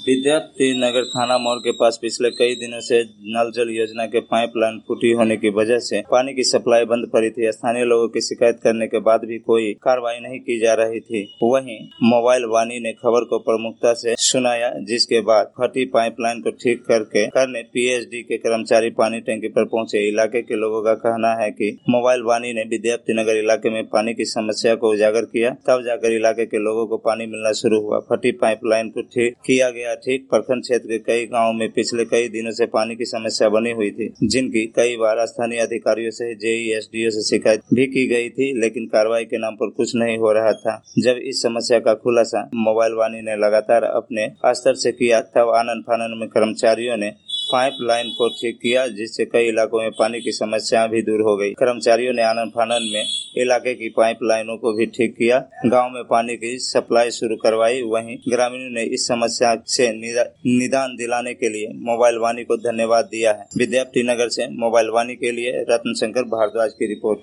विद्यार्थी नगर थाना मोड़ के पास पिछले कई दिनों से नल जल योजना के पाइपलाइन फूटी होने की वजह से पानी की सप्लाई बंद पड़ी थी। स्थानीय लोगों की शिकायत करने के बाद भी कोई कार्रवाई नहीं की जा रही थी। वहीं मोबाइल वाणी ने खबर को प्रमुखता से सुनाया, जिसके बाद फटी पाइपलाइन को ठीक करने पीएचडी के कर्मचारी पानी टंकी पर पहुंचे। इलाके के लोगों का कहना है कि मोबाइल वाणी ने विद्यार्थी नगर इलाके में पानी की समस्या को उजागर किया, तब जाकर इलाके के लोगों को पानी मिलना शुरू हुआ। फटी पाइपलाइन को ठीक किया गया। ठीक प्रखंड क्षेत्र के कई गांवों में पिछले कई दिनों से पानी की समस्या बनी हुई थी, जिनकी कई बार स्थानीय अधिकारियों से जेई एसडीओ से शिकायत भी की गई थी, लेकिन कार्रवाई के नाम पर कुछ नहीं हो रहा था। जब इस समस्या का खुलासा मोबाइल वाणी ने लगातार अपने स्तर से किया, तब आनन फानन में कर्मचारियों ने पाइपलाइन को ठीक किया, जिससे कई इलाकों में पानी की समस्या भी दूर हो गई। कर्मचारियों ने आनन फानन में इलाके की पाइपलाइनों को भी ठीक किया, गांव में पानी की सप्लाई शुरू करवाई। वहीं ग्रामीणों ने इस समस्या से निदान दिलाने के लिए मोबाइल वाणी को धन्यवाद दिया है। विद्यार्थी नगर से मोबाइल वाणी के लिए रत्न शंकर भारद्वाज की रिपोर्ट।